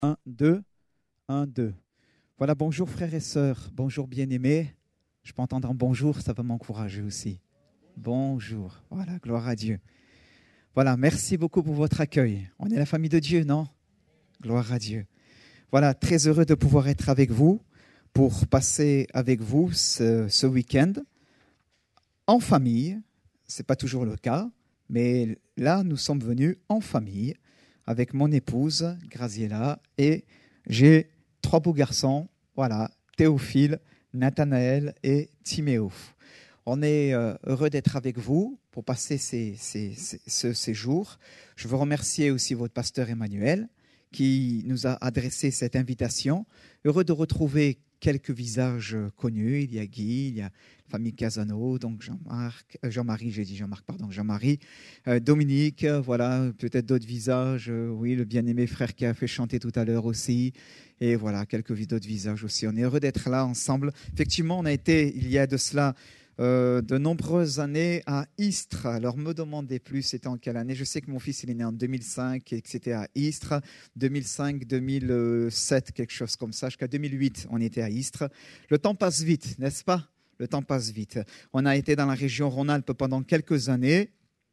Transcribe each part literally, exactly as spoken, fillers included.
un, deux, un, deux. Voilà, bonjour frères et sœurs, bonjour bien-aimés. Je peux entendre un bonjour, ça va m'encourager aussi. Bonjour, voilà, gloire à Dieu. Voilà, merci beaucoup pour votre accueil. On est la famille de Dieu, non? Gloire à Dieu. Voilà, très heureux de pouvoir être avec vous pour passer avec vous ce, ce week-end en famille. Ce n'est pas toujours le cas, mais là, nous sommes venus en famille avec mon épouse, Graziella, et j'ai trois beaux garçons, voilà, Théophile, Nathanaël et Timéo. On est euh, heureux d'être avec vous pour passer ces, ces, ces, ce séjour. Je veux remercier aussi votre pasteur Emmanuel qui nous a adressé cette invitation. Heureux de retrouver quelques visages connus. Il y a Guy, il y a la famille Casano, donc Jean-Marc, euh, Jean-Marie, j'ai dit Jean-Marc, pardon, Jean-Marie, euh, Dominique, euh, voilà, peut-être d'autres visages. Euh, oui, le bien-aimé frère qui a fait chanter tout à l'heure aussi. Et voilà, quelques d'autres visages aussi. On est heureux d'être là ensemble. Effectivement, on a été, il y a de cela, Euh, de nombreuses années à Istres. Alors, me demandez plus, c'était en quelle année? Je sais que mon fils, il est né en deux mille cinq et que c'était à Istres. deux mille cinq, deux mille sept, quelque chose comme ça. Jusqu'à deux mille huit, on était à Istres. Le temps passe vite, n'est-ce pas? Le temps passe vite. On a été dans la région Rhône-Alpes pendant quelques années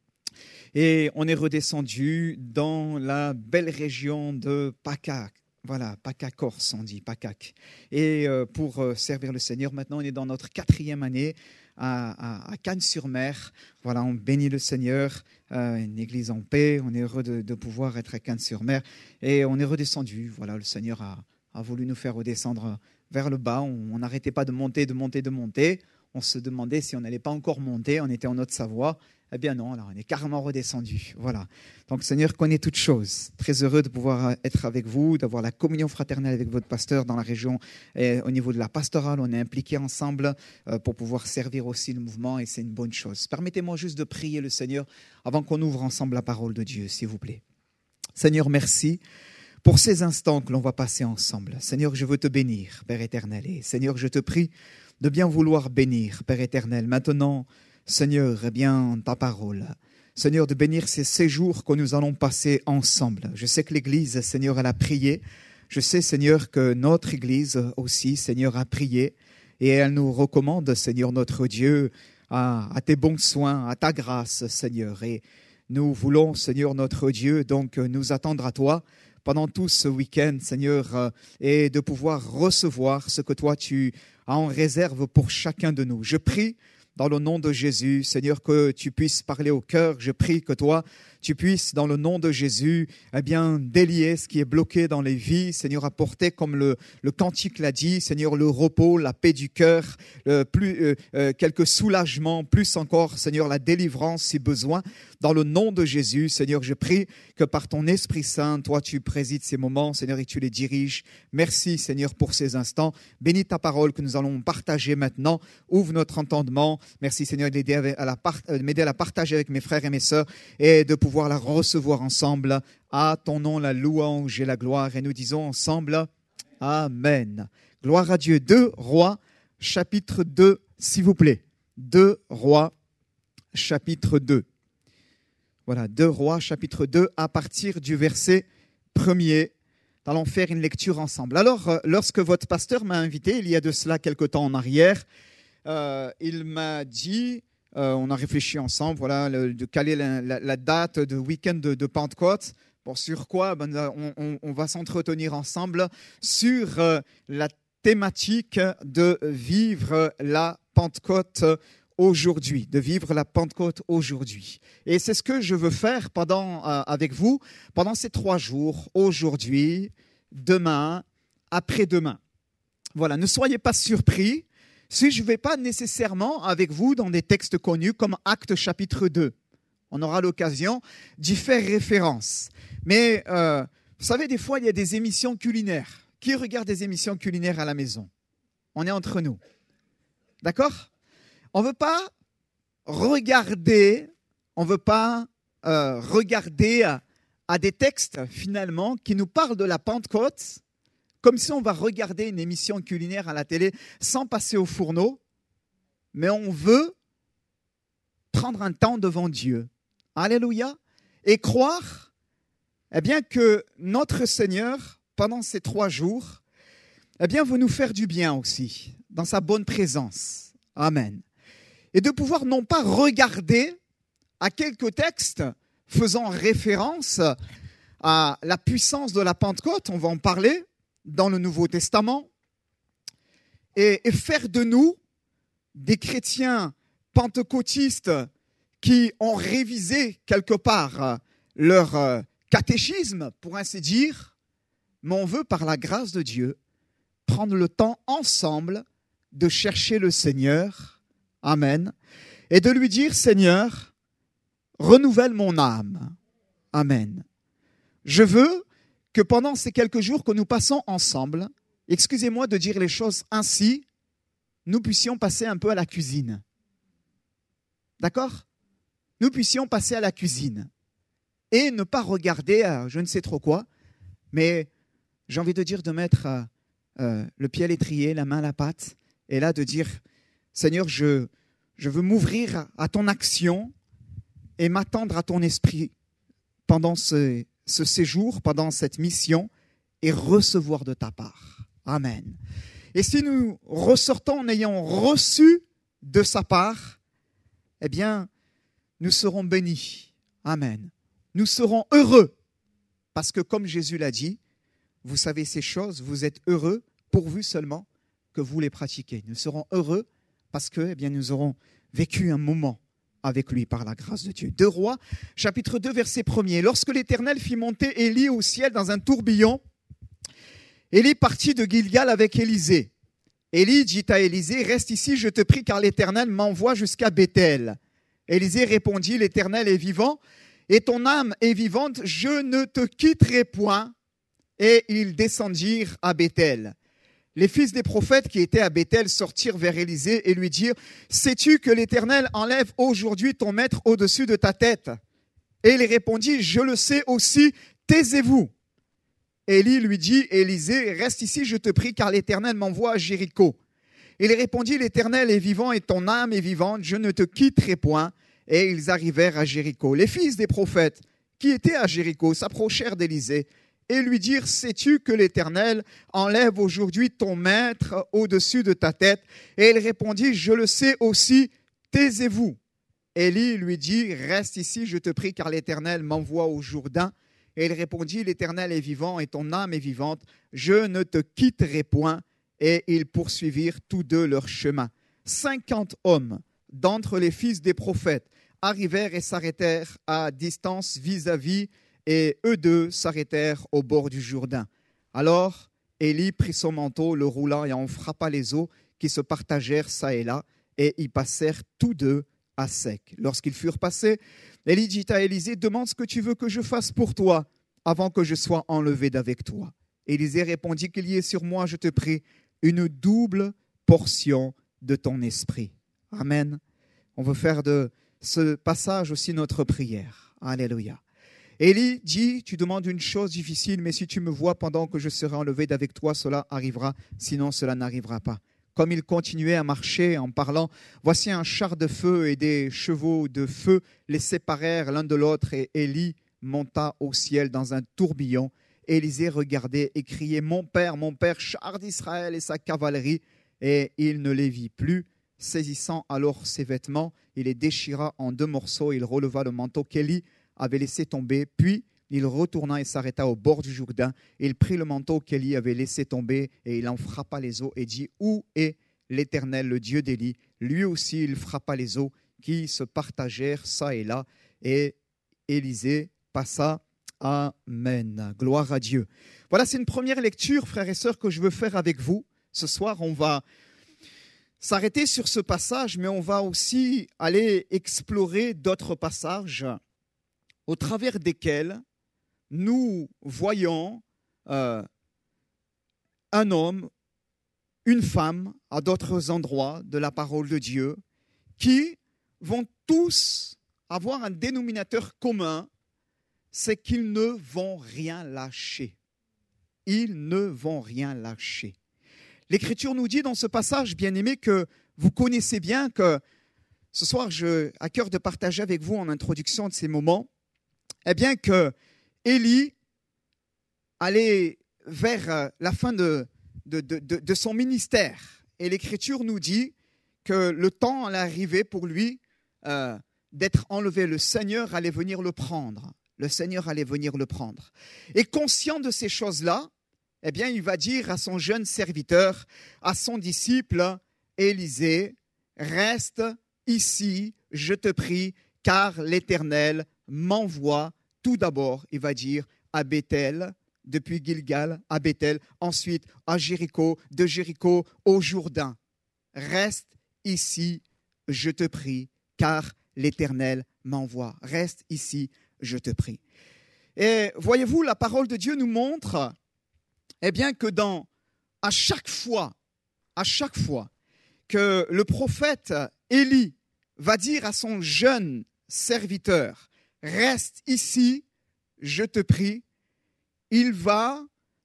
et on est redescendu dans la belle région de PACA. Voilà, PACA Corse, on dit, PACAC. Et euh, pour euh, servir le Seigneur, maintenant, on est dans notre quatrième année à, à, à Cannes-sur-Mer. Voilà, on bénit le Seigneur, euh, une église en paix. On est heureux de, de pouvoir être à Cannes-sur-Mer. Et on est redescendu. Voilà, le Seigneur a, a voulu nous faire redescendre vers le bas. On n'arrêtait pas de monter, de monter, de monter. On se demandait si on n'allait pas encore monter. On était en Haute-Savoie. Eh bien non, là, on est carrément redescendu. Voilà. Donc, le Seigneur connaît toutes choses. Très heureux de pouvoir être avec vous, d'avoir la communion fraternelle avec votre pasteur dans la région. Et au niveau de la pastorale, on est impliqués ensemble euh, pour pouvoir servir aussi le mouvement et c'est une bonne chose. Permettez-moi juste de prier le Seigneur avant qu'on ouvre ensemble la parole de Dieu, s'il vous plaît. Seigneur, merci pour ces instants que l'on va passer ensemble. Seigneur, je veux te bénir, Père éternel. Et Seigneur, je te prie de bien vouloir bénir, Père éternel. Maintenant, Seigneur, eh bien, ta parole. Seigneur, de bénir ces séjours que nous allons passer ensemble. Je sais que l'Église, Seigneur, elle a prié. Je sais, Seigneur, que notre Église aussi, Seigneur, a prié. Et elle nous recommande, Seigneur, notre Dieu, à, à tes bons soins, à ta grâce, Seigneur. Et nous voulons, Seigneur, notre Dieu, donc nous attendre à toi pendant tout ce week-end, Seigneur, et de pouvoir recevoir ce que toi, tu as en réserve pour chacun de nous. Je prie dans le nom de Jésus, Seigneur, que tu puisses parler au cœur. Je prie que toi, tu puisses, dans le nom de Jésus, eh bien, délier ce qui est bloqué dans les vies. Seigneur, apporter, comme le, le cantique l'a dit, Seigneur, le repos, la paix du cœur, euh, plus, euh, euh, quelques soulagements, plus encore, Seigneur, la délivrance si besoin. Dans le nom de Jésus, Seigneur, je prie que par ton Esprit Saint, toi, tu présides ces moments, Seigneur, et tu les diriges. Merci, Seigneur, pour ces instants. Bénis ta parole que nous allons partager maintenant. Ouvre notre entendement. Merci, Seigneur, d'aider à la part, de m'aider à la partager avec mes frères et mes sœurs et de pouvoir la recevoir ensemble. À ton nom, la louange et la gloire. Et nous disons ensemble, Amen. Gloire à Dieu. Deux Rois, chapitre deux, s'il vous plaît. Deux Rois, chapitre deux. Voilà, deux Rois, chapitre deux, à partir du verset premier. Nous allons faire une lecture ensemble. Alors, lorsque votre pasteur m'a invité, il y a de cela quelque temps en arrière, euh, il m'a dit, euh, on a réfléchi ensemble, voilà, le, de caler la, la, la date de week-end de, de Pentecôte. Bon, sur quoi ben, on, on, on va s'entretenir ensemble sur euh, la thématique de vivre la Pentecôte aujourd'hui, de vivre la Pentecôte aujourd'hui. Et c'est ce que je veux faire pendant, euh, avec vous pendant ces trois jours, aujourd'hui, demain, après-demain. Voilà, ne soyez pas surpris si je ne vais pas nécessairement avec vous dans des textes connus comme Actes chapitre deux. On aura l'occasion d'y faire référence. Mais euh, vous savez, des fois, il y a des émissions culinaires. Qui regarde des émissions culinaires à la maison? On est entre nous. D'accord ? On ne veut pas regarder, on veut pas euh, regarder à, à des textes finalement qui nous parlent de la Pentecôte, comme si on va regarder une émission culinaire à la télé sans passer au fourneau, mais on veut prendre un temps devant Dieu. Alléluia. Et croire, eh bien, que notre Seigneur pendant ces trois jours, eh bien, veut nous faire du bien aussi, dans sa bonne présence. Amen. Et de pouvoir non pas regarder à quelques textes faisant référence à la puissance de la Pentecôte, on va en parler dans le Nouveau Testament, et, et faire de nous des chrétiens pentecôtistes qui ont révisé quelque part leur catéchisme, pour ainsi dire, mais on veut, par la grâce de Dieu, prendre le temps ensemble de chercher le Seigneur, amen, et de lui dire, Seigneur, renouvelle mon âme, amen. Je veux que pendant ces quelques jours que nous passons ensemble, excusez-moi de dire les choses ainsi, nous puissions passer un peu à la cuisine. D'accord ? Nous puissions passer à la cuisine et ne pas regarder à je ne sais trop quoi, mais j'ai envie de dire de mettre euh, euh, le pied à l'étrier, la main à la pâte, et là de dire, Seigneur, je, je veux m'ouvrir à ton action et m'attendre à ton esprit pendant ce, ce séjour, pendant cette mission, et recevoir de ta part. Amen. Et si nous ressortons en ayant reçu de sa part, eh bien, nous serons bénis. Amen. Nous serons heureux. Parce que comme Jésus l'a dit, vous savez ces choses, vous êtes heureux pourvu seulement que vous les pratiquez. Nous serons heureux parce que eh bien, nous aurons vécu un moment avec lui par la grâce de Dieu. Deux Rois, chapitre deux, verset premier. Lorsque l'Éternel fit monter Élie au ciel dans un tourbillon, Élie partit de Gilgal avec Élisée. Élie dit à Élisée, reste ici, je te prie, car l'Éternel m'envoie jusqu'à Béthel. Élisée répondit, l'Éternel est vivant, et ton âme est vivante, je ne te quitterai point. Et ils descendirent à Béthel. Les fils des prophètes qui étaient à Béthel sortirent vers Élisée et lui dirent, sais-tu que l'Éternel enlève aujourd'hui ton maître au-dessus de ta tête? Et il répondit, je le sais aussi, taisez-vous. Élie lui dit, Élisée, reste ici, je te prie, car l'Éternel m'envoie à Jéricho. Il répondit, l'Éternel est vivant et ton âme est vivante, je ne te quitterai point. Et ils arrivèrent à Jéricho. Les fils des prophètes qui étaient à Jéricho s'approchèrent d'Élisée et lui dirent, sais-tu que l'Éternel enlève aujourd'hui ton maître au-dessus de ta tête? Et il répondit, je le sais aussi, taisez-vous. Élie lui dit, reste ici, je te prie, car l'Éternel m'envoie au Jourdain. Et il répondit, l'Éternel est vivant et ton âme est vivante, je ne te quitterai point. Et ils poursuivirent tous deux leur chemin. Cinquante hommes d'entre les fils des prophètes arrivèrent et s'arrêtèrent à distance vis-à-vis, et eux deux s'arrêtèrent au bord du Jourdain. Alors Élie prit son manteau, le roula et en frappa les eaux qui se partagèrent çà et là, et y passèrent tous deux à sec. Lorsqu'ils furent passés, Élie dit à Élisée, demande ce que tu veux que je fasse pour toi, avant que je sois enlevé d'avec toi. Élisée répondit, qu'il y ait sur moi, je te prie, une double portion de ton esprit. Amen. On veut faire de ce passage aussi notre prière. Alléluia. Élie dit, tu demandes une chose difficile, mais si tu me vois pendant que je serai enlevé d'avec toi, cela arrivera, sinon cela n'arrivera pas. Comme il continuait à marcher en parlant, voici un char de feu et des chevaux de feu les séparèrent l'un de l'autre et Élie monta au ciel dans un tourbillon. Élisée regardait et criait, mon père, mon père, char d'Israël et sa cavalerie, et il ne les vit plus. Saisissant alors ses vêtements, il les déchira en deux morceaux, il releva le manteau qu'Élie avait laissé tomber, puis il retourna et s'arrêta au bord du Jourdain. Il prit le manteau qu'Élie avait laissé tomber et il en frappa les eaux et dit, où est l'Éternel, le Dieu d'Élie? Lui aussi il frappa les eaux qui se partagèrent çà et là, et Élisée passa. Amen. Gloire à Dieu. Voilà, c'est une première lecture, frères et sœurs, que je veux faire avec vous. Ce soir, on va s'arrêter sur ce passage, mais on va aussi aller explorer d'autres passages au travers desquels nous voyons euh, un homme, une femme, à d'autres endroits de la parole de Dieu, qui vont tous avoir un dénominateur commun, c'est qu'ils ne vont rien lâcher. Ils ne vont rien lâcher. L'Écriture nous dit dans ce passage, bien-aimé, que vous connaissez bien, que ce soir, j'ai à cœur de partager avec vous en introduction de ces moments, eh bien que Élie allait vers la fin de, de, de, de, de son ministère. Et l'Écriture nous dit que le temps allait arriver pour lui euh, d'être enlevé. Le Seigneur allait venir le prendre. Le Seigneur allait venir le prendre. Et conscient de ces choses-là, eh bien, il va dire à son jeune serviteur, à son disciple, Élisée, reste ici, je te prie, car l'Éternel m'envoie tout d'abord, il va dire, à Béthel, depuis Gilgal, à Béthel, ensuite à Jéricho, de Jéricho au Jourdain. Reste ici, je te prie, car l'Éternel m'envoie. Reste ici, je te prie. Et voyez-vous, la parole de Dieu nous montre, eh bien, que dans, à chaque fois, à chaque fois que le prophète Élie va dire à son jeune serviteur, reste ici, je te prie, il va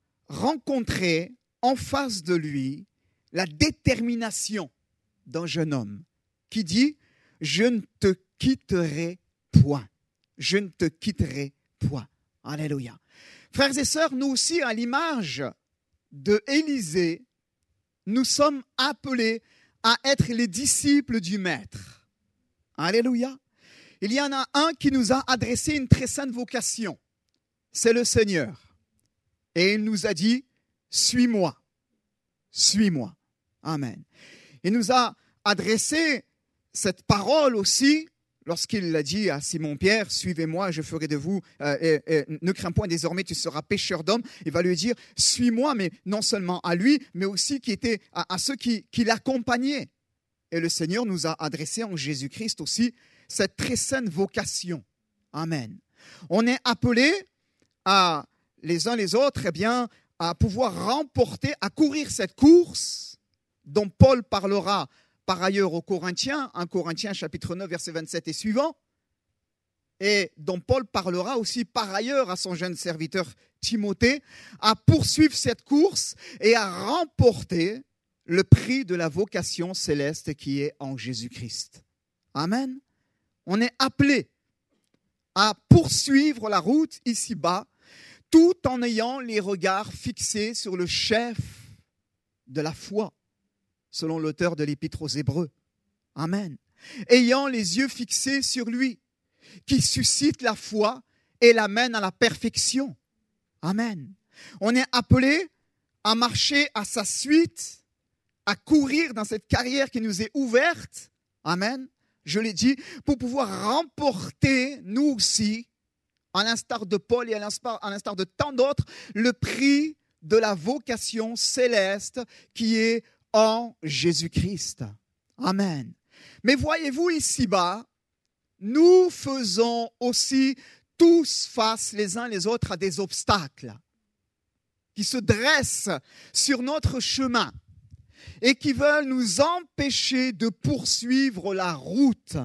rencontrer en face de lui la détermination d'un jeune homme qui dit, je ne te quitterai point, je ne te quitterai point. Alléluia. Frères et sœurs, nous aussi, à l'image de Élisée, nous sommes appelés à être les disciples du Maître. Alléluia. Il y en a un qui nous a adressé une très sainte vocation. C'est le Seigneur. Et il nous a dit, suis-moi, suis-moi. Amen. Il nous a adressé cette parole aussi lorsqu'il l'a dit à Simon-Pierre, suivez-moi, je ferai de vous, euh, et, et, ne crains point, désormais tu seras pêcheur d'hommes. Il va lui dire, suis-moi, mais non seulement à lui, mais aussi qui était à, à ceux qui, qui l'accompagnaient. Et le Seigneur nous a adressé en Jésus-Christ aussi cette très saine vocation. Amen. On est appelés à, les uns les autres, eh bien, à pouvoir remporter, à courir cette course dont Paul parlera par ailleurs aux Corinthiens, un Corinthiens chapitre neuf, verset vingt-sept et suivant, et dont Paul parlera aussi par ailleurs à son jeune serviteur Timothée, à poursuivre cette course et à remporter le prix de la vocation céleste qui est en Jésus-Christ. Amen. On est appelé à poursuivre la route ici-bas, tout en ayant les regards fixés sur le chef de la foi, selon l'auteur de l'Épître aux Hébreux. Amen. Ayant les yeux fixés sur lui, qui suscite la foi et l'amène à la perfection. Amen. On est appelé à marcher à sa suite, à courir dans cette carrière qui nous est ouverte. Amen. Je l'ai dit, pour pouvoir remporter, nous aussi, à l'instar de Paul et à l'instar, à l'instar de tant d'autres, le prix de la vocation céleste qui est en Jésus-Christ. Amen. Mais voyez-vous ici-bas, nous faisons aussi tous face les uns les autres à des obstacles qui se dressent sur notre chemin et qui veulent nous empêcher de poursuivre la route,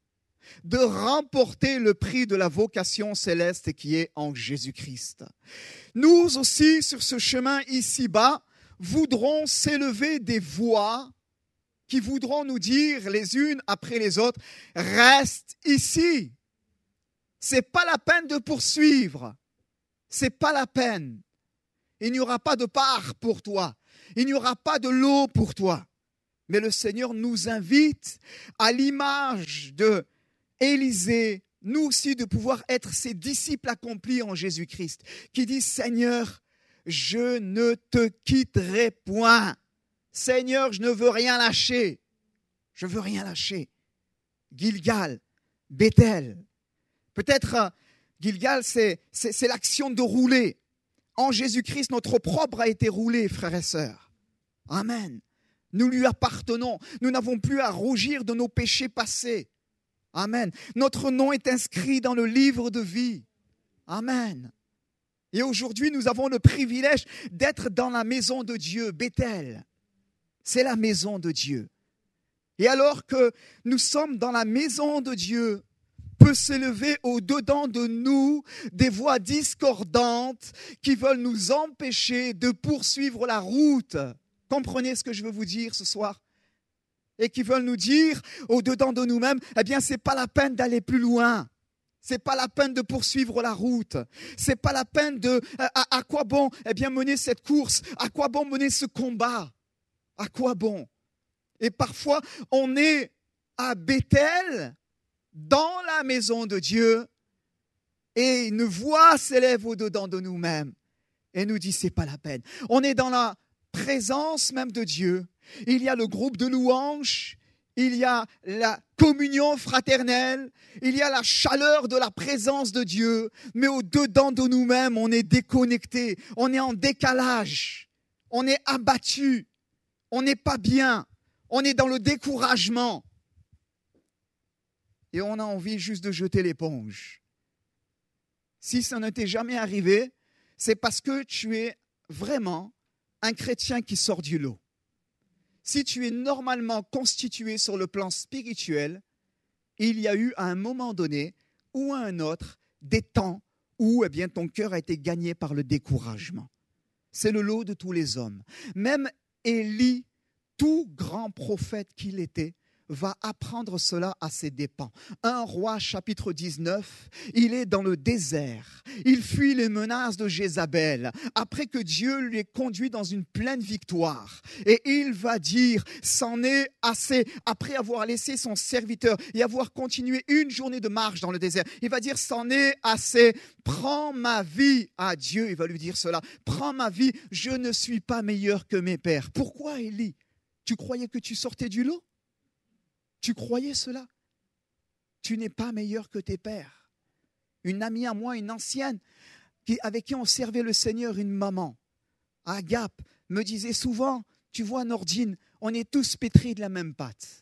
de remporter le prix de la vocation céleste qui est en Jésus-Christ. Nous aussi, sur ce chemin ici-bas, voudront s'élever des voix qui voudront nous dire les unes après les autres, reste ici. C'est pas la peine de poursuivre. C'est pas la peine. Il n'y aura pas de part pour toi. Il n'y aura pas de lot pour toi. Mais le Seigneur nous invite à l'image de Élisée, nous aussi de pouvoir être ses disciples accomplis en Jésus-Christ, qui dit, Seigneur, je ne te quitterai point. Seigneur, je ne veux rien lâcher. Je veux rien lâcher. Gilgal, Béthel. Peut-être euh, Gilgal, c'est, c'est, c'est l'action de rouler. En Jésus-Christ, notre propre a été roulé, frères et sœurs. Amen. Nous lui appartenons. Nous n'avons plus à rougir de nos péchés passés. Amen. Notre nom est inscrit dans le livre de vie. Amen. Et aujourd'hui, nous avons le privilège d'être dans la maison de Dieu, Béthel. C'est la maison de Dieu. Et alors que nous sommes dans la maison de Dieu, peut s'élever au-dedans de nous des voix discordantes qui veulent nous empêcher de poursuivre la route. Comprenez ce que je veux vous dire ce soir? Et qui veulent nous dire au-dedans de nous-mêmes, eh bien, ce n'est pas la peine d'aller plus loin. C'est pas la peine de poursuivre la route. C'est pas la peine de... À, à quoi bon, eh bien, mener cette course? À quoi bon mener ce combat? À quoi bon? Et parfois, on est à Bethel, dans la maison de Dieu, et une voix s'élève au-dedans de nous-mêmes et nous dit, c'est pas la peine. On est dans la présence même de Dieu. Il y a le groupe de louanges, il y a la communion fraternelle, il y a la chaleur de la présence de Dieu, mais au-dedans de nous-mêmes, on est déconnecté, on est en décalage, on est abattu, on n'est pas bien, on est dans le découragement. Et on a envie juste de jeter l'éponge. Si ça ne t'est jamais arrivé, c'est parce que tu es vraiment un chrétien qui sort du lot. Si tu es normalement constitué sur le plan spirituel, il y a eu à un moment donné ou à un autre des temps où eh bien, ton cœur a été gagné par le découragement. C'est le lot de tous les hommes. Même Élie, tout grand prophète qu'il était, va apprendre cela à ses dépens. un Roi chapitre dix-neuf, il est dans le désert. Il fuit les menaces de Jézabel après que Dieu lui ait conduit dans une pleine victoire. Et il va dire, c'en est assez. Après avoir laissé son serviteur et avoir continué une journée de marche dans le désert, il va dire, c'en est assez. Prends ma vie à Dieu. Il va lui dire cela. Prends ma vie. Je ne suis pas meilleur que mes pères. Pourquoi, Élie? Tu croyais que tu sortais du lot? Tu croyais cela? Tu n'es pas meilleur que tes pères. Une amie à moi, une ancienne, qui, avec qui on servait le Seigneur, une maman, à Gap, me disait souvent, tu vois Nordine, on est tous pétris de la même pâte.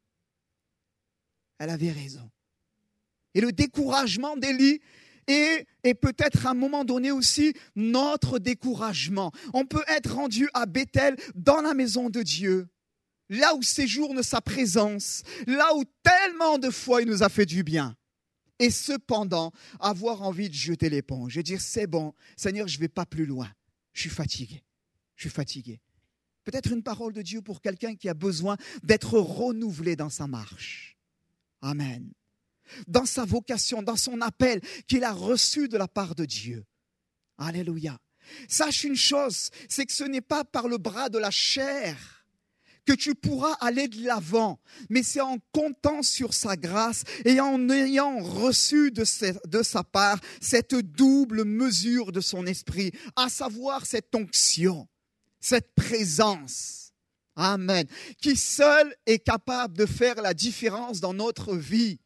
Elle avait raison. Et le découragement d'Élie est, est peut-être à un moment donné aussi notre découragement. On peut être rendu à Bethel, dans la maison de Dieu, là où séjourne sa présence, là où tellement de fois il nous a fait du bien. Et cependant, avoir envie de jeter l'éponge et dire, c'est bon, Seigneur, je ne vais pas plus loin. Je suis fatigué, je suis fatigué. Peut-être une parole de Dieu pour quelqu'un qui a besoin d'être renouvelé dans sa marche. Amen. Dans sa vocation, dans son appel qu'il a reçu de la part de Dieu. Alléluia. Sache une chose, c'est que ce n'est pas par le bras de la chair que tu pourras aller de l'avant, mais c'est en comptant sur sa grâce et en ayant reçu de, ses, de sa part cette double mesure de son esprit, à savoir cette onction, cette présence, amen, qui seul est capable de faire la différence dans notre vie,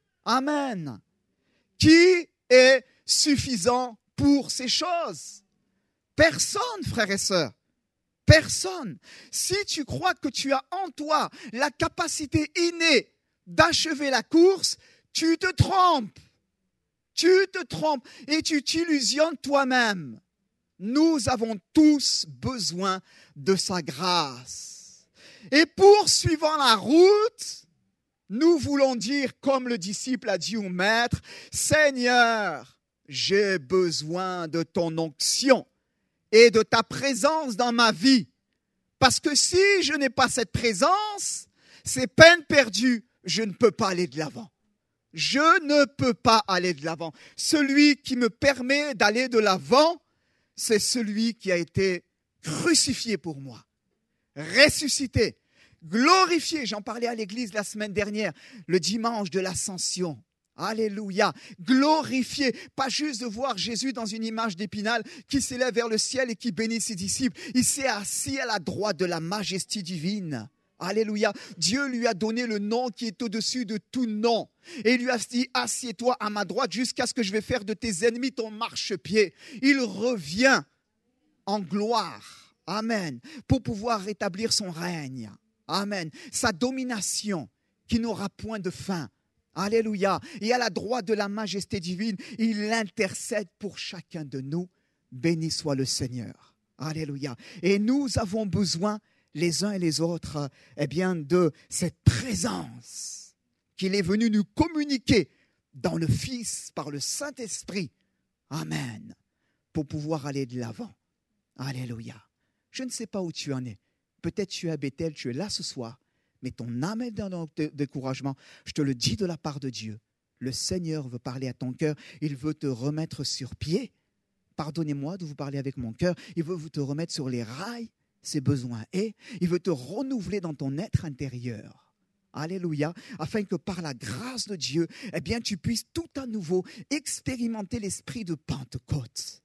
amen, qui est suffisant pour ces choses. Personne, frères et sœurs. Personne. Si tu crois que tu as en toi la capacité innée d'achever la course, tu te trompes. Tu te trompes et tu t'illusionnes toi-même. Nous avons tous besoin de sa grâce. Et poursuivant la route, nous voulons dire, comme le disciple a dit au maître, Seigneur, j'ai besoin de ton onction et de ta présence dans ma vie. Parce que si je n'ai pas cette présence, c'est peine perdue. Je ne peux pas aller de l'avant. Je ne peux pas aller de l'avant. Celui qui me permet d'aller de l'avant, c'est celui qui a été crucifié pour moi, ressuscité, glorifié. J'en parlais à l'église la semaine dernière, le dimanche de l'Ascension. Alléluia, glorifié, pas juste de voir Jésus dans une image d'Épinal qui s'élève vers le ciel et qui bénit ses disciples. Il s'est assis à la droite de la majesté divine. Alléluia, Dieu lui a donné le nom qui est au-dessus de tout nom. Et il lui a dit, assieds-toi à ma droite jusqu'à ce que je vais faire de tes ennemis ton marchepied. Il revient en gloire, amen, pour pouvoir rétablir son règne, amen, sa domination qui n'aura point de fin. Alléluia. Et à la droite de la majesté divine, il intercède pour chacun de nous. Béni soit le Seigneur. Alléluia. Et nous avons besoin, les uns et les autres, eh bien, de cette présence qu'il est venu nous communiquer dans le Fils par le Saint-Esprit. Amen. Pour pouvoir aller de l'avant. Alléluia. Je ne sais pas où tu en es. Peut-être tu es à Bethel, tu es là ce soir. Mais ton âme est dans le découragement. Je te le dis de la part de Dieu. Le Seigneur veut parler à ton cœur. Il veut te remettre sur pied. Pardonnez-moi de vous parler avec mon cœur. Il veut te remettre sur les rails, ses besoins. Et il veut te renouveler dans ton être intérieur. Alléluia. Afin que par la grâce de Dieu, eh bien, tu puisses tout à nouveau expérimenter l'esprit de Pentecôte.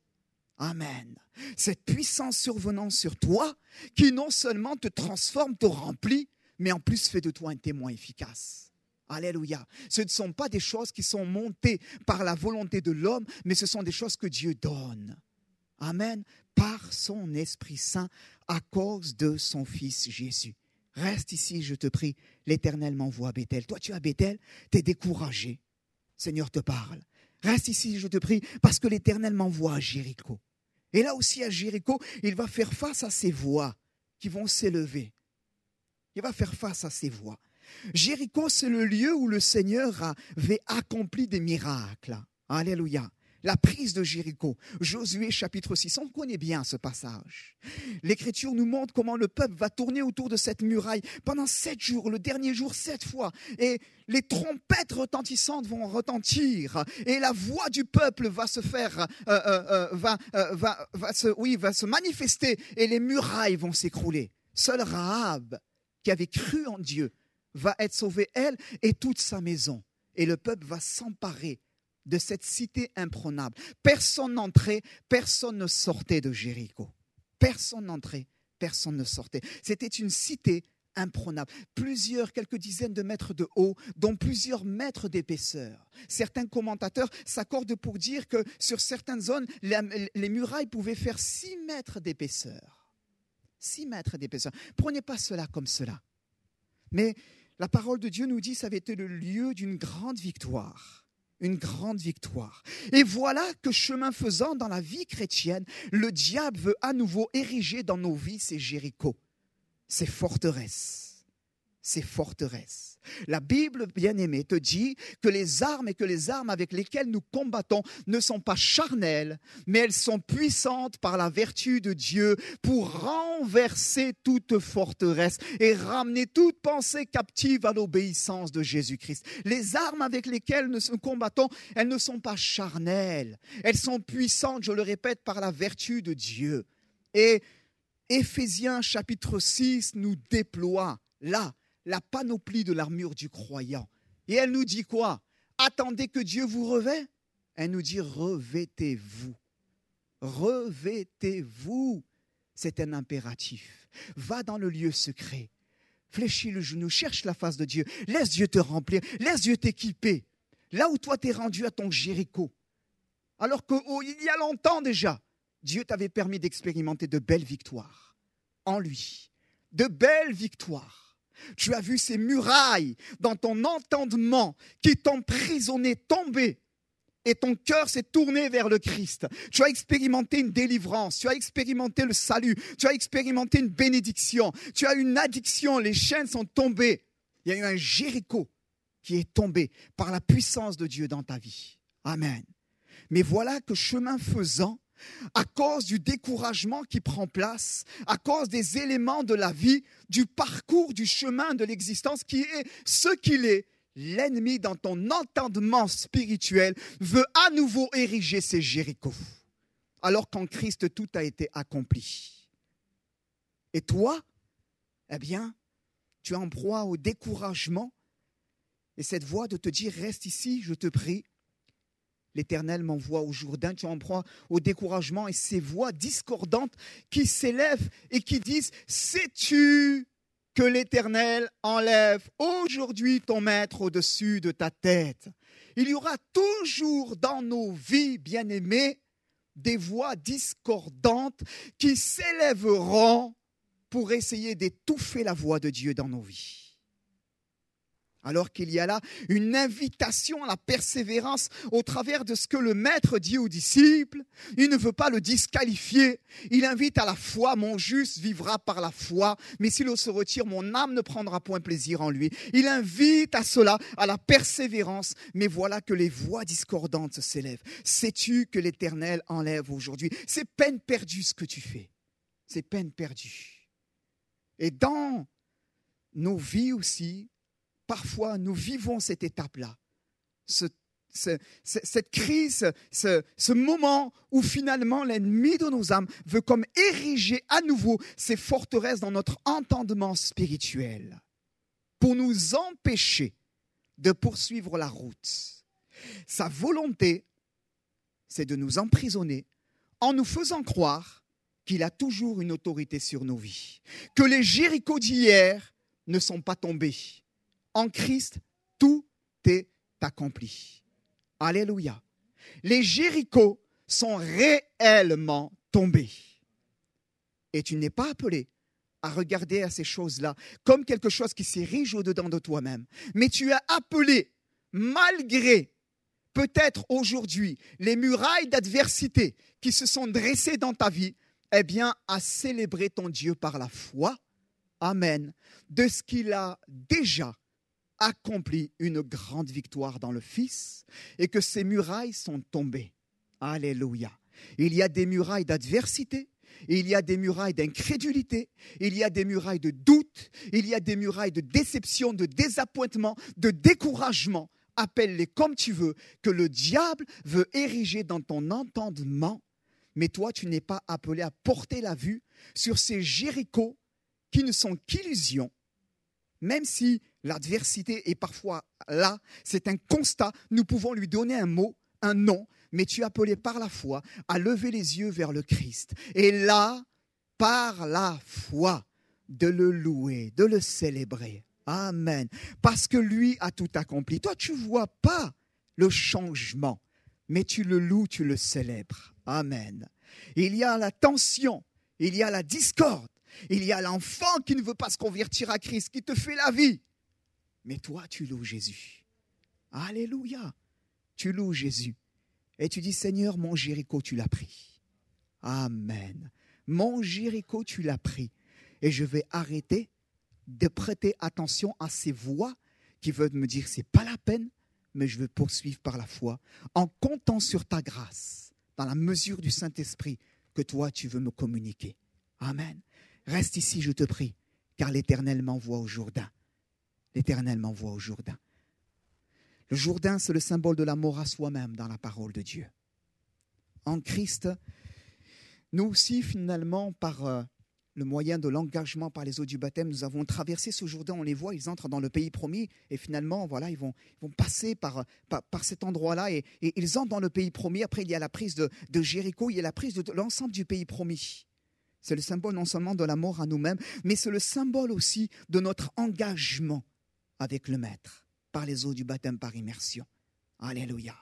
Amen. Cette puissance survenant sur toi, qui non seulement te transforme, te remplit, mais en plus fait de toi un témoin efficace. Alléluia. Ce ne sont pas des choses qui sont montées par la volonté de l'homme, mais ce sont des choses que Dieu donne. Amen. Par son Esprit Saint, à cause de son Fils Jésus. Reste ici, je te prie. L'Éternel m'envoie à Bethel. Toi, tu es à Bethel, tu es découragé. Seigneur te parle. Reste ici, je te prie, parce que l'Éternel m'envoie à Jéricho. Et là aussi, à Jéricho, il va faire face à ces voix qui vont s'élever. Il va faire face à ces voix. Jéricho, c'est le lieu où le Seigneur avait accompli des miracles. Alléluia. La prise de Jéricho. Josué chapitre six, on connaît bien ce passage. L'Écriture nous montre comment le peuple va tourner autour de cette muraille pendant sept jours, le dernier jour sept fois. Et les trompettes retentissantes vont retentir. Et la voix du peuple va se faire, euh, euh, va, euh, va, va, se, oui, va se manifester et les murailles vont s'écrouler. Seule Rahab, qui avait cru en Dieu, va être sauvée, elle et toute sa maison. Et le peuple va s'emparer de cette cité imprenable. Personne n'entrait, personne ne sortait de Jéricho. Personne n'entrait, personne ne sortait. C'était une cité imprenable. Plusieurs, quelques dizaines de mètres de haut, dont plusieurs mètres d'épaisseur. Certains commentateurs s'accordent pour dire que sur certaines zones, les, les murailles pouvaient faire six mètres d'épaisseur. Six mètres d'épaisseur. Prenez pas cela comme cela. Mais la parole de Dieu nous dit que ça avait été le lieu d'une grande victoire. Une grande victoire. Et voilà que chemin faisant dans la vie chrétienne, le diable veut à nouveau ériger dans nos vies ces Jéricho, ces forteresses. Ces forteresses. La Bible, bien-aimée, te dit que les armes et que les armes avec lesquelles nous combattons ne sont pas charnelles, mais elles sont puissantes par la vertu de Dieu pour renverser toute forteresse et ramener toute pensée captive à l'obéissance de Jésus-Christ. Les armes avec lesquelles nous combattons, elles ne sont pas charnelles, elles sont puissantes, je le répète, par la vertu de Dieu. Et Éphésiens chapitre six nous déploie là la panoplie de l'armure du croyant. Et elle nous dit quoi? Attendez que Dieu vous revêt. Elle nous dit revêtez-vous. Revêtez-vous. C'est un impératif. Va dans le lieu secret. Fléchis le genou, cherche la face de Dieu. Laisse Dieu te remplir. Laisse Dieu t'équiper. Là où toi t'es rendu à ton Jéricho. Alors qu'il oh, y a longtemps déjà, Dieu t'avait permis d'expérimenter de belles victoires en lui. De belles victoires. Tu as vu ces murailles dans ton entendement qui t'emprisonnaient tomber et ton cœur s'est tourné vers le Christ. Tu as expérimenté une délivrance, tu as expérimenté le salut, tu as expérimenté une bénédiction, tu as eu une addiction, les chaînes sont tombées. Il y a eu un Jéricho qui est tombé par la puissance de Dieu dans ta vie. Amen. Mais voilà que chemin faisant, à cause du découragement qui prend place, à cause des éléments de la vie, du parcours, du chemin de l'existence qui est ce qu'il est, l'ennemi dans ton entendement spirituel veut à nouveau ériger ses Jéricho, alors qu'en Christ tout a été accompli. Et toi, eh bien, tu es en proie au découragement et cette voix de te dire reste ici, je te prie. L'Éternel m'envoie au Jourdain, tu en proie au découragement et ces voix discordantes qui s'élèvent et qui disent « Sais-tu que l'Éternel enlève aujourd'hui ton maître au-dessus de ta tête ?» Il y aura toujours dans nos vies, bien-aimés, des voix discordantes qui s'élèveront pour essayer d'étouffer la voix de Dieu dans nos vies. Alors qu'il y a là une invitation à la persévérance au travers de ce que le maître dit aux disciples. Il ne veut pas le disqualifier. Il invite à la foi. Mon juste vivra par la foi. Mais s'il se retire, mon âme ne prendra point plaisir en lui. Il invite à cela, à la persévérance. Mais voilà que les voix discordantes s'élèvent. Sais-tu que l'Éternel enlève aujourd'hui? C'est peine perdue ce que tu fais. C'est peine perdue. Et dans nos vies aussi, parfois, nous vivons cette étape-là, ce ce, ce, cette crise, ce, ce moment où finalement l'ennemi de nos âmes veut comme ériger à nouveau ses forteresses dans notre entendement spirituel pour nous empêcher de poursuivre la route. Sa volonté, c'est de nous emprisonner en nous faisant croire qu'il a toujours une autorité sur nos vies, que les Jérichos d'hier ne sont pas tombés. En Christ, tout est accompli. Alléluia. Les Jérichos sont réellement tombés. Et tu n'es pas appelé à regarder à ces choses-là comme quelque chose qui s'érige au-dedans de toi-même. Mais tu es appelé, malgré peut-être aujourd'hui les murailles d'adversité qui se sont dressées dans ta vie, eh bien, à célébrer ton Dieu par la foi. Amen. De ce qu'il a déjà accompli une grande victoire dans le Fils et que ces murailles sont tombées. Alléluia. Il y a des murailles d'adversité, il y a des murailles d'incrédulité, il y a des murailles de doute, il y a des murailles de déception, de désappointement, de découragement. Appelle-les comme tu veux, que le diable veut ériger dans ton entendement. Mais toi, tu n'es pas appelé à porter la vue sur ces Jérichos qui ne sont qu'illusions. Même si l'adversité est parfois là, c'est un constat, nous pouvons lui donner un mot, un nom, mais tu es appelé par la foi à lever les yeux vers le Christ. Et là, par la foi, de le louer, de le célébrer. Amen. Parce que lui a tout accompli. Toi, tu ne vois pas le changement, mais tu le loues, tu le célèbres. Amen. Il y a la tension, il y a la discorde, il y a l'enfant qui ne veut pas se convertir à Christ, qui te fait la vie. Mais toi, tu loues Jésus. Alléluia. Tu loues Jésus. Et tu dis, Seigneur, mon Jéricho, tu l'as pris. Amen. Mon Jéricho, tu l'as pris. Et je vais arrêter de prêter attention à ces voix qui veulent me dire, ce n'est pas la peine, mais je veux poursuivre par la foi, en comptant sur ta grâce, dans la mesure du Saint-Esprit que toi, tu veux me communiquer. Amen. Reste ici, je te prie, car l'Éternel m'envoie au Jourdain. L'Éternel m'envoie au Jourdain. Le Jourdain, c'est le symbole de la mort à soi-même dans la parole de Dieu. En Christ, nous aussi, finalement, par euh, le moyen de l'engagement par les eaux du baptême, nous avons traversé ce Jourdain, on les voit, ils entrent dans le pays promis, et finalement, voilà, ils vont, ils vont passer par, par, par cet endroit-là, et, et ils entrent dans le pays promis. Après, il y a la prise de, de Jéricho, il y a la prise de, de l'ensemble du pays promis. C'est le symbole non seulement de la mort à nous-mêmes, mais c'est le symbole aussi de notre engagement avec le Maître, par les eaux du baptême, par immersion. Alléluia.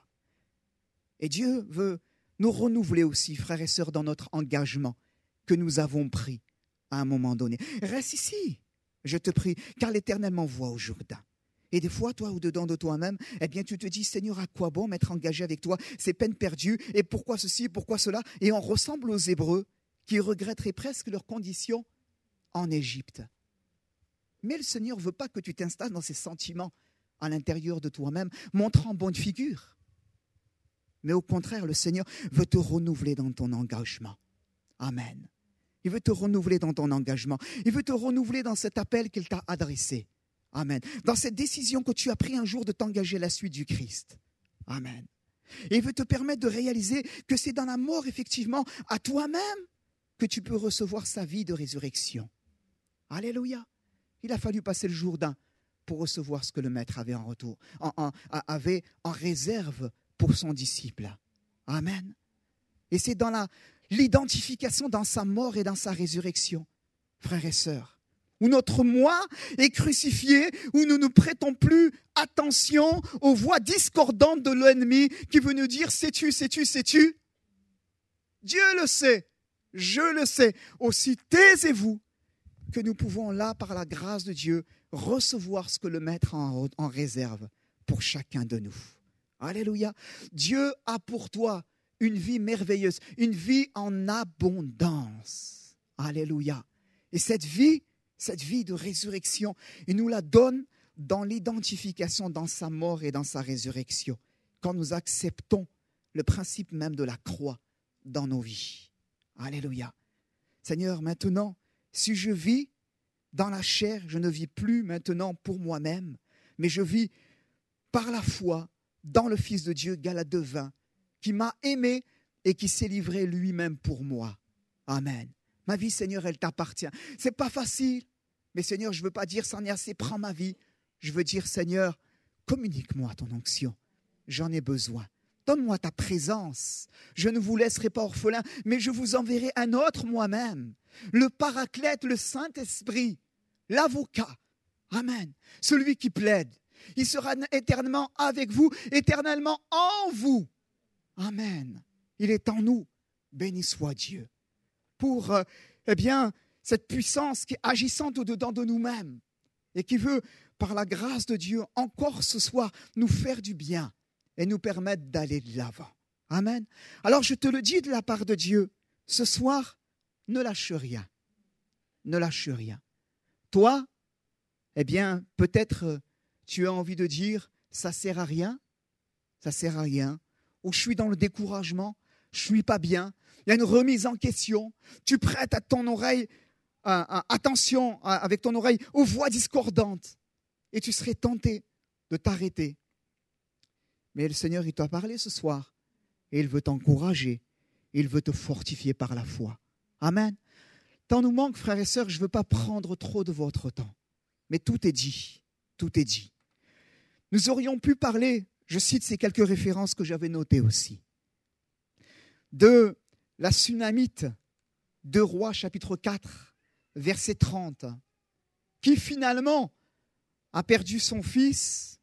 Et Dieu veut nous renouveler aussi, frères et sœurs, dans notre engagement que nous avons pris à un moment donné. Reste ici, je te prie, car l'Éternel m'envoie au Jourdain. Et des fois, toi, au-dedans de toi-même, eh bien, tu te dis, Seigneur, à quoi bon m'être engagé avec toi? C'est peine perdue. Et pourquoi ceci, pourquoi cela? Et on ressemble aux Hébreux qui regretteraient presque leur condition en Égypte. Mais le Seigneur ne veut pas que tu t'installes dans ces sentiments à l'intérieur de toi-même, montrant bonne figure. Mais au contraire, le Seigneur veut te renouveler dans ton engagement. Amen. Il veut te renouveler dans ton engagement. Il veut te renouveler dans cet appel qu'il t'a adressé. Amen. Dans cette décision que tu as prise un jour de t'engager à la suite du Christ. Amen. Et il veut te permettre de réaliser que c'est dans la mort, effectivement, à toi-même, que tu peux recevoir sa vie de résurrection. Alléluia. Il a fallu passer le Jourdain pour recevoir ce que le Maître avait en retour, en, en, avait en réserve pour son disciple. Amen. Et c'est dans la, l'identification dans sa mort et dans sa résurrection, frères et sœurs, où notre moi est crucifié, où nous ne prêtons plus attention aux voix discordantes de l'ennemi qui veut nous dire « sais-tu, sais-tu, sais-tu » Dieu le sait, je le sais. Aussi taisez-vous que nous pouvons là, par la grâce de Dieu, recevoir ce que le Maître a en, en réserve pour chacun de nous. Alléluia. Dieu a pour toi une vie merveilleuse, une vie en abondance. Alléluia. Et cette vie, cette vie de résurrection, il nous la donne dans l'identification dans sa mort et dans sa résurrection, quand nous acceptons le principe même de la croix dans nos vies. Alléluia. Seigneur, maintenant, si je vis dans la chair, je ne vis plus maintenant pour moi-même, mais je vis par la foi dans le Fils de Dieu, Galates deux, vingt, qui m'a aimé et qui s'est livré lui-même pour moi. Amen. Ma vie, Seigneur, elle t'appartient. Ce n'est pas facile, mais Seigneur, je ne veux pas dire, c'en est assez, prends ma vie. Je veux dire, Seigneur, communique-moi ton onction. J'en ai besoin. Donne-moi ta présence. Je ne vous laisserai pas orphelin, mais je vous enverrai un autre moi-même. Le Paraclète, le Saint-Esprit, l'avocat. Amen. Celui qui plaide. Il sera éternellement avec vous, éternellement en vous. Amen. Il est en nous. Béni soit Dieu. Pour, euh, eh bien, cette puissance qui est agissante au-dedans de nous-mêmes et qui veut, par la grâce de Dieu, encore ce soir, nous faire du bien et nous permettre d'aller de l'avant. Amen. Alors, je te le dis de la part de Dieu, ce soir, ne lâche rien. Ne lâche rien. Toi, eh bien, peut-être tu as envie de dire, ça ne sert à rien, ça ne sert à rien, ou je suis dans le découragement, je ne suis pas bien, il y a une remise en question, tu prêtes à ton oreille, euh, euh, attention euh, avec ton oreille aux voix discordantes, et tu serais tenté de t'arrêter. Mais le Seigneur, il t'a parlé ce soir, et il veut t'encourager, il veut te fortifier par la foi. Amen. Tant nous manque, frères et sœurs, je ne veux pas prendre trop de votre temps, mais tout est dit, tout est dit. Nous aurions pu parler, je cite ces quelques références que j'avais notées aussi, de la Sunamite, deux Rois chapitre quatre, verset trente, qui finalement a perdu son fils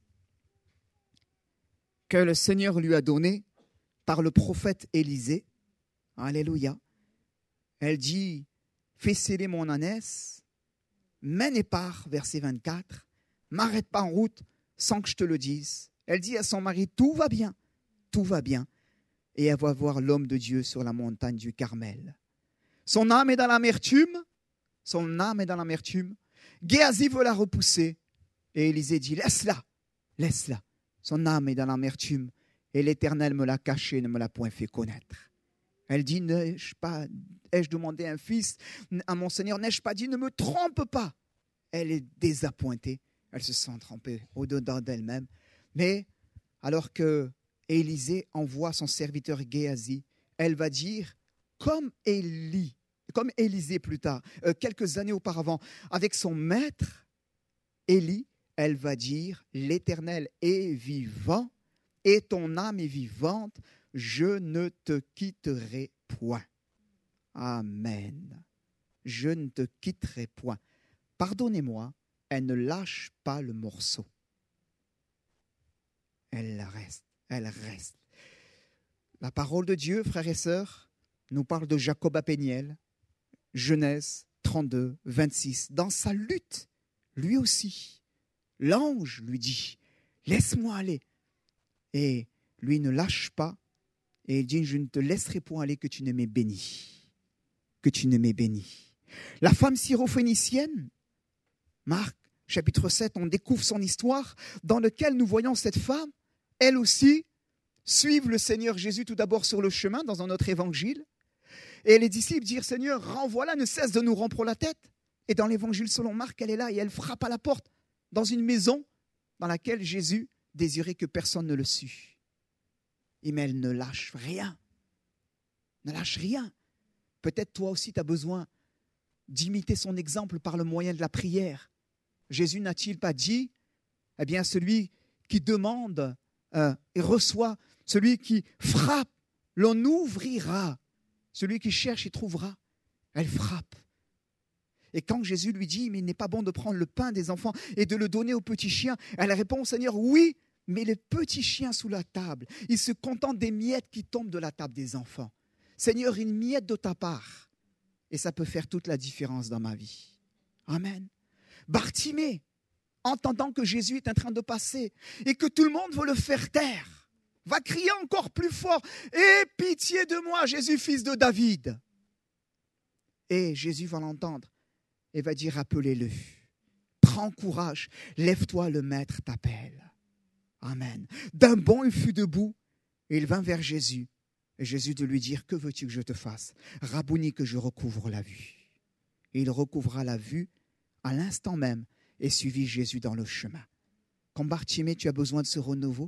que le Seigneur lui a donné par le prophète Élisée. Alléluia. Elle dit, fais sceller mon ânesse, mène et pars, verset vingt-quatre, m'arrête pas en route sans que je te le dise. Elle dit à son mari, tout va bien, tout va bien. Et elle va voir l'homme de Dieu sur la montagne du Carmel. Son âme est dans l'amertume, son âme est dans l'amertume. Géasi veut la repousser. Et Élisée dit, laisse-la, laisse-la. Son âme est dans l'amertume. Et l'Éternel me l'a caché, ne me l'a point fait connaître. Elle dit, n'ai-je pas, ai-je demandé un fils à mon Seigneur, n'ai-je pas dit, ne me trompe pas. Elle est désappointée. Elle se sent trempée au-dedans d'elle-même. Mais alors que Élisée envoie son serviteur Géasi, elle va dire, comme Élie, comme Élisée plus tard, euh, quelques années auparavant, avec son maître, Élie, elle va dire, l'Éternel est vivant et ton âme est vivante, je ne te quitterai point. Amen. Je ne te quitterai point. Pardonnez-moi, elle ne lâche pas le morceau. Elle reste. Elle reste. La parole de Dieu, frères et sœurs, nous parle de Jacob à Péniel, Genèse trente-deux, vingt-six. Dans sa lutte, lui aussi, l'ange lui dit, laisse-moi aller. Et lui ne lâche pas, et il dit, je ne te laisserai point aller que tu ne m'aies béni. Que tu ne m'aies béni. La femme syrophénicienne, Marc, chapitre sept, on découvre son histoire, dans laquelle nous voyons cette femme, elle aussi, suivent le Seigneur Jésus tout d'abord sur le chemin dans un autre évangile. Et les disciples dirent, Seigneur, renvoie-la, ne cesse de nous rompre la tête. Et dans l'évangile selon Marc, elle est là et elle frappe à la porte dans une maison dans laquelle Jésus désirait que personne ne le sût. Mais elle ne lâche rien. Ne lâche rien. Peut-être toi aussi tu as besoin d'imiter son exemple par le moyen de la prière. Jésus n'a-t-il pas dit, eh bien celui qui demande Euh, et reçoit, celui qui frappe, l'on ouvrira. Celui qui cherche, il trouvera. Elle frappe. Et quand Jésus lui dit, mais il n'est pas bon de prendre le pain des enfants et de le donner aux petits chiens, elle répond au Seigneur, oui, mais les petits chiens sous la table, ils se contentent des miettes qui tombent de la table des enfants. Seigneur, une miette de ta part, et ça peut faire toute la différence dans ma vie. Amen. Bartimée, entendant que Jésus est en train de passer et que tout le monde veut le faire taire, va crier encore plus fort, « Aie pitié de moi, Jésus, fils de David !» Et Jésus va l'entendre et va dire, « Appelez-le, prends courage, lève-toi, le Maître t'appelle. » Amen. D'un bond, il fut debout et il vint vers Jésus. Et Jésus de lui dire, « Que veux-tu que je te fasse ? Rabouni, que je recouvre la vue. » Et il recouvra la vue à l'instant même et suivit Jésus dans le chemin. Quand Bartimée, tu as besoin de ce renouveau,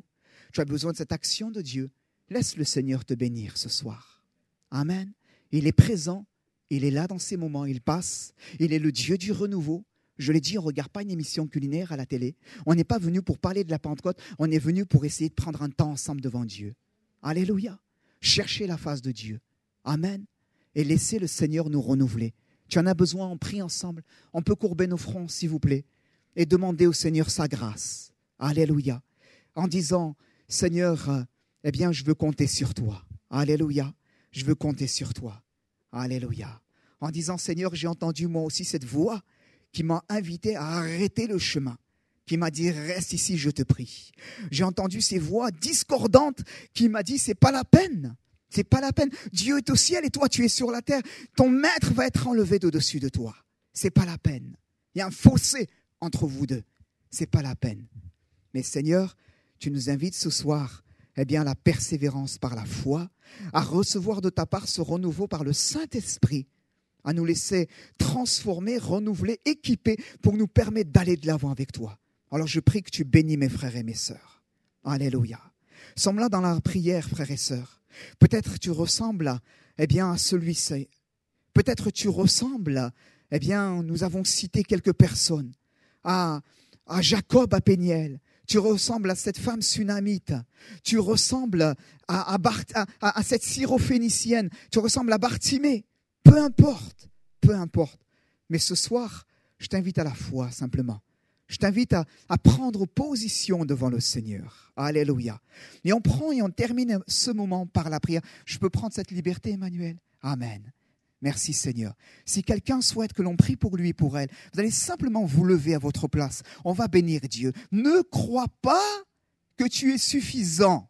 tu as besoin de cette action de Dieu, laisse le Seigneur te bénir ce soir. Amen. Il est présent, il est là dans ces moments, il passe, il est le Dieu du renouveau. Je l'ai dit, on ne regarde pas une émission culinaire à la télé. On n'est pas venu pour parler de la Pentecôte, on est venu pour essayer de prendre un temps ensemble devant Dieu. Alléluia. Cherchez la face de Dieu. Amen. Et laissez le Seigneur nous renouveler. Tu en as besoin, on prie ensemble. On peut courber nos fronts, s'il vous plaît, et demander au Seigneur sa grâce. Alléluia. En disant, Seigneur, euh, eh bien, je veux compter sur toi. Alléluia. Je veux compter sur toi. Alléluia. En disant, Seigneur, j'ai entendu moi aussi cette voix qui m'a invité à arrêter le chemin, qui m'a dit, reste ici, je te prie. J'ai entendu ces voix discordantes qui m'a dit, c'est pas la peine. C'est pas la peine. Dieu est au ciel et toi, tu es sur la terre. Ton maître va être enlevé d'au-dessus de toi. C'est pas la peine. Il y a un fossé entre vous deux. C'est pas la peine. Mais Seigneur, tu nous invites ce soir, eh bien, à la persévérance par la foi, à recevoir de ta part ce renouveau par le Saint-Esprit, à nous laisser transformer, renouveler, équiper pour nous permettre d'aller de l'avant avec toi. Alors je prie que tu bénis mes frères et mes sœurs. Alléluia. Sommes là dans la prière, frères et sœurs. Peut-être tu ressembles à, eh bien, à celui-ci. Peut-être tu ressembles à, eh bien, nous avons cité quelques personnes, à, à Jacob à Péniel. Tu ressembles à cette femme sunamite. Tu ressembles à, à, Bar, à, à cette syrophénicienne. Tu ressembles à Bartimée. Peu importe, peu importe. Mais ce soir, je t'invite à la foi simplement. Je t'invite à, à prendre position devant le Seigneur. Alléluia. Et on prend et on termine ce moment par la prière. Je peux prendre cette liberté, Emmanuel? Amen. Merci Seigneur. Si quelqu'un souhaite que l'on prie pour lui, pour elle, vous allez simplement vous lever à votre place. On va bénir Dieu. Ne crois pas que tu es suffisant.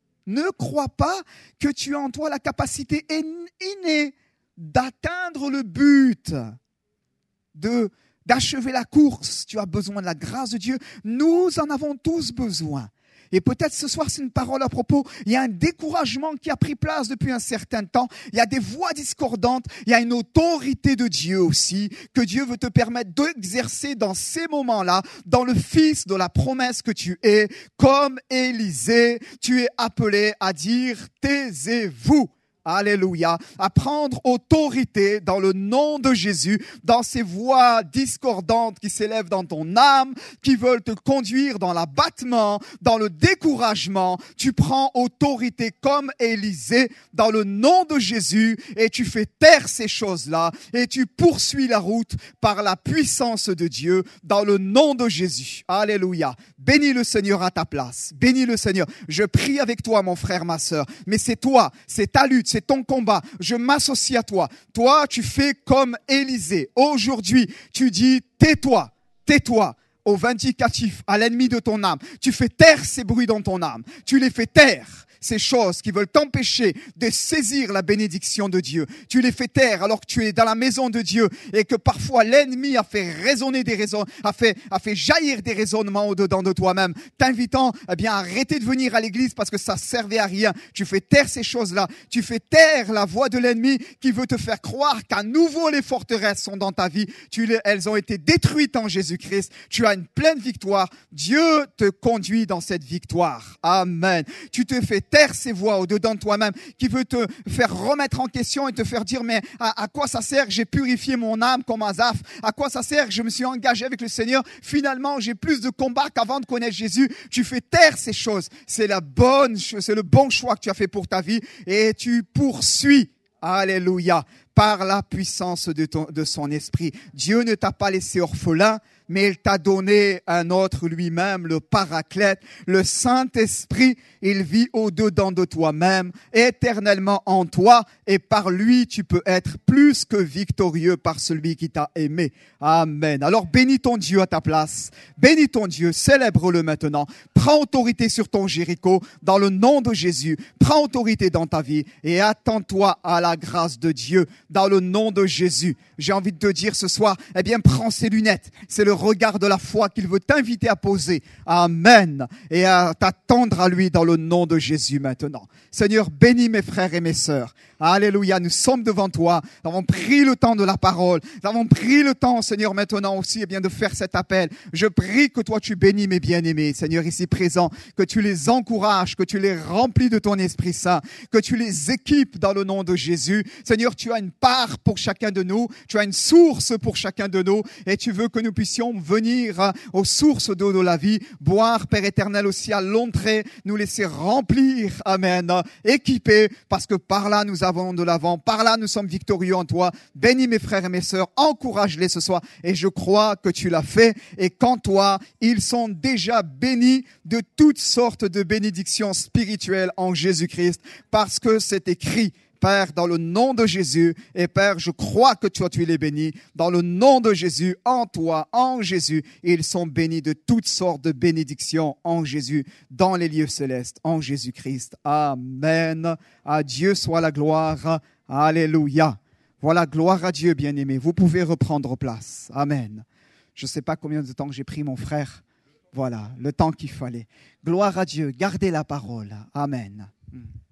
Ne crois pas que tu as en toi la capacité innée d'atteindre le but, de, d'achever la course. Tu as besoin de la grâce de Dieu. Nous en avons tous besoin. Et peut-être ce soir, c'est une parole à propos. Il y a un découragement qui a pris place depuis un certain temps. Il y a des voix discordantes. Il y a une autorité de Dieu aussi, que Dieu veut te permettre d'exercer dans ces moments-là, dans le Fils de la promesse que tu es. Comme Élisée, tu es appelé à dire « taisez-vous ». Alléluia, à prendre autorité dans le nom de Jésus, dans ces voix discordantes qui s'élèvent dans ton âme, qui veulent te conduire dans l'abattement, dans le découragement. Tu prends autorité comme Élisée dans le nom de Jésus et tu fais taire ces choses-là et tu poursuis la route par la puissance de Dieu dans le nom de Jésus. Alléluia. Bénis le Seigneur à ta place. Bénis le Seigneur. Je prie avec toi, mon frère, ma sœur. Mais c'est toi, c'est ta lutte, c'est ton combat. Je m'associe à toi. Toi, tu fais comme Élisée. Aujourd'hui, tu dis, tais-toi, tais-toi au vindicatif, à l'ennemi de ton âme. Tu fais taire ces bruits dans ton âme. Tu les fais taire. Ces choses qui veulent t'empêcher de saisir la bénédiction de Dieu. Tu les fais taire alors que tu es dans la maison de Dieu et que parfois l'ennemi a fait résonner des raisons, a fait, a fait jaillir des raisonnements au-dedans de toi-même, t'invitant eh bien, à arrêter de venir à l'église parce que ça servait à rien. Tu fais taire ces choses-là. Tu fais taire la voix de l'ennemi qui veut te faire croire qu'à nouveau les forteresses sont dans ta vie. Tu les, elles ont été détruites en Jésus-Christ. Tu as une pleine victoire. Dieu te conduit dans cette victoire. Amen. Tu te fais taire ces voix au-dedans de toi-même qui veut te faire remettre en question et te faire dire mais à, à quoi ça sert, j'ai purifié mon âme comme Asaph, à quoi ça sert, je me suis engagé avec le Seigneur, finalement j'ai plus de combats qu'avant de connaître Jésus. Tu fais taire ces choses, c'est la bonne, c'est le bon choix que tu as fait pour ta vie et tu poursuis, alléluia, par la puissance de, ton, de son esprit. Dieu ne t'a pas laissé orphelin, mais il t'a donné un autre lui-même, le Paraclète, le Saint-Esprit. Il vit au-dedans de toi-même, éternellement en toi, et par lui, tu peux être plus que victorieux par celui qui t'a aimé. Amen. Alors bénis ton Dieu à ta place. Bénis ton Dieu, célèbre-le maintenant. Prends autorité sur ton Jéricho dans le nom de Jésus. Prends autorité dans ta vie et attends-toi à la grâce de Dieu dans le nom de Jésus. J'ai envie de te dire ce soir, eh bien, prends ces lunettes. C'est le regard de la foi qu'il veut t'inviter à poser. Amen. Et à t'attendre à lui dans le nom de Jésus maintenant. Seigneur, bénis mes frères et mes sœurs. Alléluia, nous sommes devant toi. Nous avons pris le temps de la parole. Nous avons pris le temps, Seigneur, maintenant aussi, eh bien, de faire cet appel. Je prie que toi, tu bénis mes bien-aimés, Seigneur, ici présents, que tu les encourages, que tu les remplis de ton Esprit Saint, que tu les équipes dans le nom de Jésus. Seigneur, tu as une part pour chacun de nous. Tu as une source pour chacun de nous. Et tu veux que nous puissions venir aux sources d'eau de la vie, boire, Père éternel, aussi à l'entrée, nous laisser remplir, amen, équipés, parce que par là, nous avons de l'avant. Par là, nous sommes victorieux en toi. Bénis mes frères et mes sœurs, encourage-les ce soir. Et je crois que tu l'as fait. Et qu'en toi, ils sont déjà bénis de toutes sortes de bénédictions spirituelles en Jésus-Christ, parce que c'est écrit. Père, dans le nom de Jésus, et Père, je crois que toi, tu les bénis. Dans le nom de Jésus, en toi, en Jésus, ils sont bénis de toutes sortes de bénédictions en Jésus, dans les lieux célestes, en Jésus-Christ. Amen. À Dieu soit la gloire. Alléluia. Voilà, gloire à Dieu, bien-aimés. Vous pouvez reprendre place. Amen. Je ne sais pas combien de temps j'ai pris, mon frère. Voilà, le temps qu'il fallait. Gloire à Dieu. Gardez la parole. Amen.